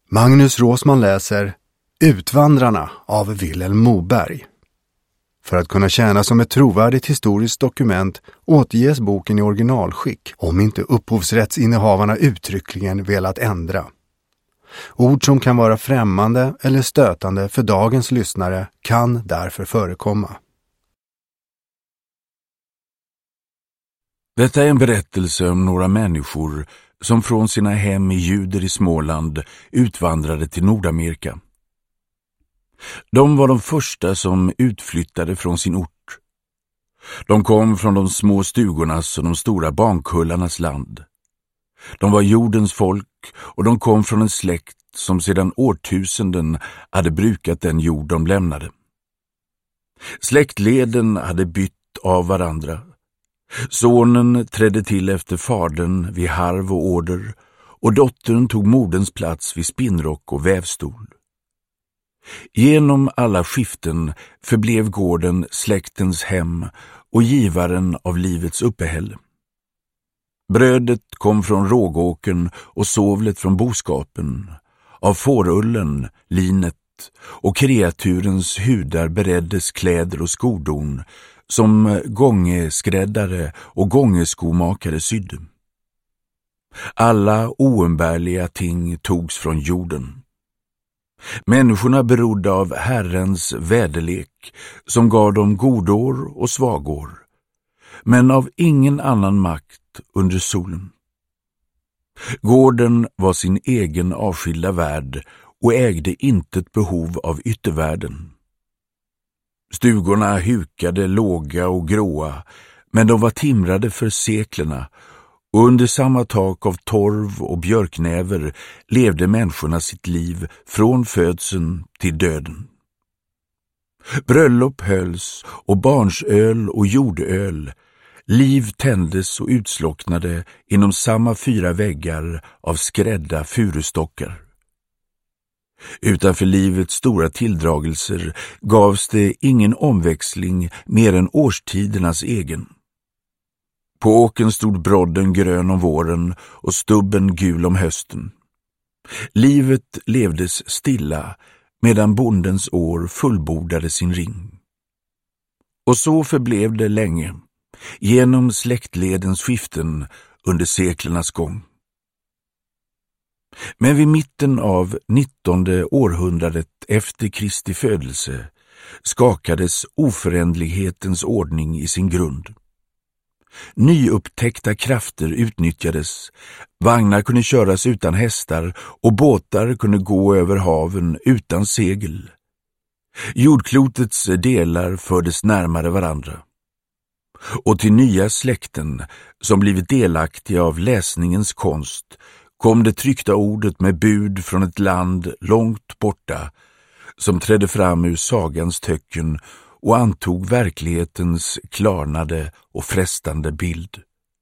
Magnus Råsman läser Utvandrarna av Vilhelm Moberg. För att kunna tjäna som ett trovärdigt historiskt dokument återges boken i originalskick om inte upphovsrättsinnehavarna uttryckligen velat ändra. Ord som kan vara främmande eller stötande för dagens lyssnare kan därför förekomma. Detta är en berättelse om några människor som från sina hem i Ljuder i Småland utvandrade till Nordamerika. De var de första som utflyttade från sin ort. De kom från de små stugornas och de stora bankullarnas land. De var jordens folk och de kom från en släkt som sedan årtusenden hade brukat den jord de lämnade. Släktleden hade bytt av varandra. Sonen trädde till efter fadern vid harv och order och dottern tog moderns plats vid spinnrock och vävstol. Genom alla skiften förblev gården släktens hem och givaren av livets uppehälle. Brödet kom från rågåken och sovlet från boskapen. Av fårullen, linet och kreaturens hudar bereddes kläder och skodon som gångeskräddare och gångeskomakare sydde. Alla oumbärliga ting togs från jorden. Människorna berodde av Herrens väderlek som gav dem godår och svagår, men av ingen annan makt under solen. Gården var sin egen avskilda värld och ägde intet behov av yttervärlden. Stugorna hukade låga och gråa, men de var timrade för seklerna och under samma tak av torv och björknäver levde människorna sitt liv från födseln till döden. Bröllop hölls och barnsöl och jordöl, liv tändes och utslocknade inom samma 4 väggar av skrädda furustockar. Utanför livets stora tilldragelser gavs det ingen omväxling mer än årstidernas egen. På åken stod brodden grön om våren och stubben gul om hösten. Livet levdes stilla medan bondens år fullbordade sin ring. Och så förblev det länge, genom släktledens skiften under seklernas gång. Men vid mitten av 19:e århundradet efter Kristi födelse skakades oförändlighetens ordning i sin grund. Nyupptäckta krafter utnyttjades, vagnar kunde köras utan hästar och båtar kunde gå över haven utan segel. Jordklotets delar fördes närmare varandra. Och till nya släkten som blivit delaktiga av läsningens konst kom det tryckta ordet med bud från ett land långt borta som trädde fram ur sagans töcken och antog verklighetens klarnade och frestande bild.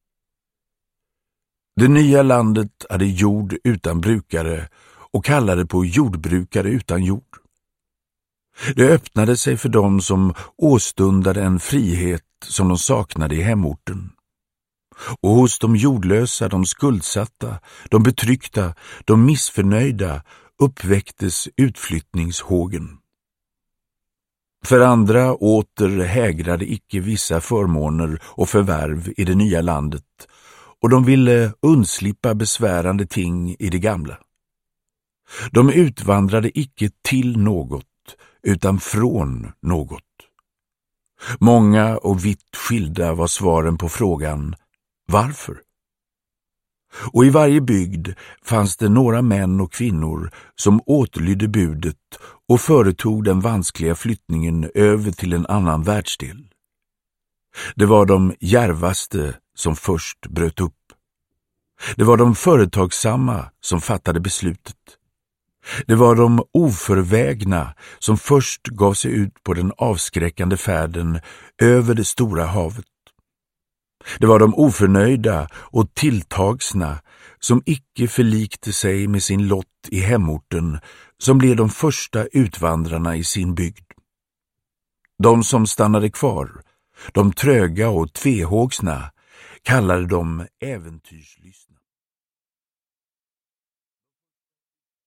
Det nya landet hade jord utan brukare och kallade på jordbrukare utan jord. Det öppnade sig för dem som åstundade en frihet som de saknade i hemorten. Och hos de jordlösa, de skuldsatta, de betryckta, de missförnöjda uppväcktes utflyttningshågen. För andra åter hägrade icke vissa förmåner och förvärv i det nya landet, och de ville undslippa besvärande ting i det gamla. De utvandrade icke till något, utan från något. Många och vitt skilda var svaren på frågan varför? Och i varje bygd fanns det några män och kvinnor som åtlydde budet och företog den vanskliga flyttningen över till en annan världsdel. Det var de djärvaste som först bröt upp. Det var de företagsamma som fattade beslutet. Det var de oförvägna som först gav sig ut på den avskräckande färden över det stora havet. Det var de oförnöjda och tilltagsna som icke förlikte sig med sin lott i hemorten som blev de första utvandrarna i sin bygd. De som stannade kvar, de tröga och tvehågsna, kallade de äventyrslystna.